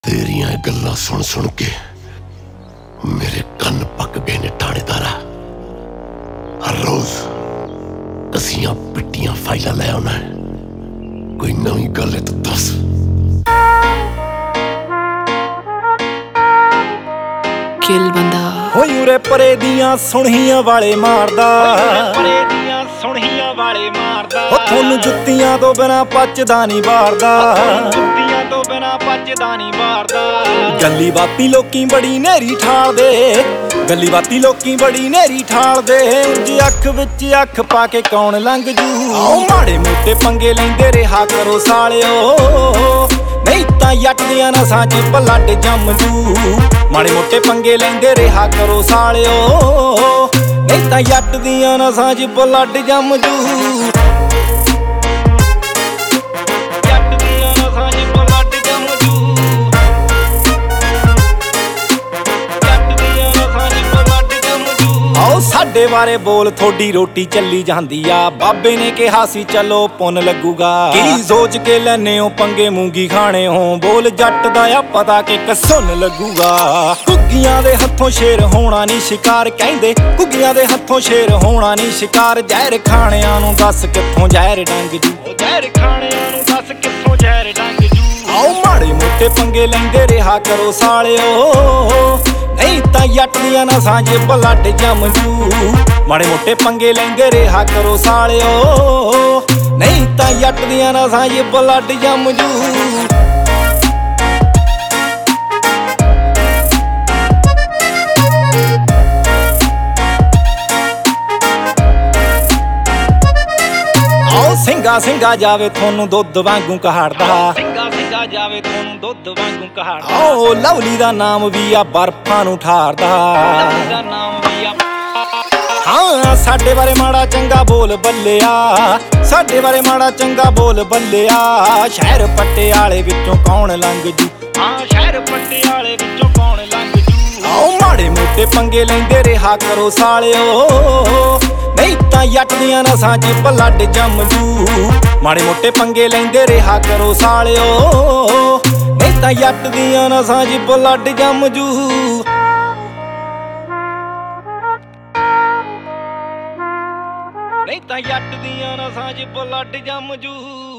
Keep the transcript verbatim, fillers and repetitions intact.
तेरियां गल्लां सुन सुन के मेरे कन्न पक गए ने ठाणेदारा। हर रोज दसियां पिट्टियां फाइलां लै आउना है, कोई नवी गल है तो दस। किल बंदा होई उरे परे दियां सुणहियां वाले मारदा, परे दियां सुणहियां वाले मारदा। ओ थोनू जुत्तियां तो बिना पचदा नहीं बारदा, जुत्तियां तो बिना पचदा नहीं बारदा। गल्ली बाती लोकी बड़ी नेरी ठालदे, गल्ली बाती लोकी बड़ी नेरी ठालदे। उंज अख विच अख पा के कौन लंघ जू। आओ माड़े मोटे पंगे लैंदे रहा करो सालिओ, नहीं तां जट दियां नसां च ब्लड जम जू। माड़े मोटे पंगे लैंदे रहा करो सालिओ, नहीं तां जट दियां नसां च ब्लड जम जू। ਸਾਡੇ ਬਾਰੇ ਬੋਲ ਥੋੜੀ ਰੋਟੀ ਚੱਲੀ ਜਾਂਦੀ ਆ, ਬਾਬੇ ਨੇ ਕਿਹਾ ਸੀ ਚਲੋ ਪੁੰਨ ਲੱਗੂਗਾ। ਕੀ ਸੋਚ ਕੇ ਲੈਨੇ ਹੋ ਪੰਗੇ ਮੂੰਗੀ ਖਾਣੇ ਹੋ, ਬੋਲ ਜੱਟ ਦਾ ਆ ਪਤਾ ਕਿ ਕਸੁੰਨ ਲੱਗੂਗਾ। ਘੁੱਗੀਆਂ ਦੇ ਹੱਥੋਂ ਸ਼ੇਰ ਹੋਣਾ ਨਹੀਂ ਸ਼ਿਕਾਰ ਕਹਿੰਦੇ, ਘੁੱਗੀਆਂ ਦੇ ਹੱਥੋਂ ਸ਼ੇਰ ਹੋਣਾ ਨਹੀਂ ਸ਼ਿਕਾਰ। ਜ਼ਹਿਰ ਖਾਣਿਆਂ ਨੂੰ ਦੱਸ ਕਿੱਥੋਂ ਜ਼ਹਿਰ ਡੰਗ ਜੂ, ਜ਼ਹਿਰ ਖਾਣਿਆਂ ਨੂੰ ਦੱਸ ਕਿੱਥੋਂ ਜ਼ਹਿਰ ਡੰਗ ਜੂ। ਆਓ ਮਾੜੇ ਮੋਟੇ ਪੰਗੇ ਲੈਂਦੇ ਰਿਹਾ ਕਰੋ ਸਾਲਿਓ, ਨਹੀਂ ਤਾਂ ਜੱਟ ਦੀਆਂ ਨਸਾਂ 'ਚ ਬਲੱਡ ਜੰਮ ਜੂ। ਮਾੜੇ ਮੋਟੇ ਪੰਗੇ ਲੈਂਦੇ ਰਿਹਾ ਕਰੋ ਸਾਲਿਓ, ਨਹੀਂ ਤਾਂ ਜੱਟ ਦੀਆਂ ਨਸਾਂ 'ਚ ਬਲੱਡ ਜੰਮ ਜੂ। ਆਓ ਸਿੰਘਾ ਸਿੰਘਾ ਜਾਵੇ ਤੁਹਾਨੂੰ ਦੁੱਧ ਵਾਂਗੂ ਕਹਾੜਦਾ, ਸਿੰਘਾ ਸਿੰਘਾ ਜਾਵੇ ਤੁਹਾਨੂੰ ਦੁੱਧ ਵਾਂਗੂ ਕਹਾੜਦਾ। ਆਓ ਲਵਲੀ ਦਾ ਨਾਮ ਵੀ ਆ ਬਰਫਾਂ ਨੂੰ ਠਾਰਦਾ, ਲਵਲੀ ਦਾ ਨਾਮ ਵੀ ਆ। ਹਾਂ ਸਾਡੇ ਬਾਰੇ ਮਾੜਾ ਚੰਗਾ ਬੋਲ ਬੱਲਿਆ, ਸਾਡੇ ਬਾਰੇ ਮਾੜਾ ਚੰਗਾ ਬੋਲ ਬੱਲਿਆ। ਸ਼ਹਿਰ ਪਟਿਆਲੇ ਵਿੱਚੋਂ ਕੌਣ ਲੰਘ ਜੂ, ਹਾਂ ਸ਼ਹਿਰ ਪਟਿਆਲੇ ਵਿੱਚੋਂ ਕੌਣ ਲੰਘ ਜੂ। ਆਓ ਮਾੜੇ ਮੋਟੇ ਪੰਗੇ ਲੈਂਦੇ ਰਿਹਾ ਕਰੋ ਸਾਲਿਓ, ਨਹੀਂ ਤਾਂ ਜੱਟ ਦੀਆਂ ਨਸਾਂ 'ਚ ਬਲੱਡ ਜੰਮ ਜੂ। ਮਾੜੇ ਮੋਟੇ ਪੰਗੇ ਲੈਂਦੇ ਰਿਹਾ ਕਰੋ ਸਾਲਿਓ, ਨਹੀਂ ਤਾਂ ਜੱਟ ਦੀਆਂ ਨਸਾਂ 'ਚ ਬਲੱਡ ਜੰਮ ਜੂ। ਨਹੀਂ ਤਾਂ ਜੱਟ ਦੀਆਂ ਨਸਾਂ 'ਚ ਬਲੱਡ ਜੰਮ ਜੂ।